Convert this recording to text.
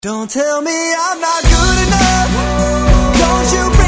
Don't tell me I'm not good enough. Don't you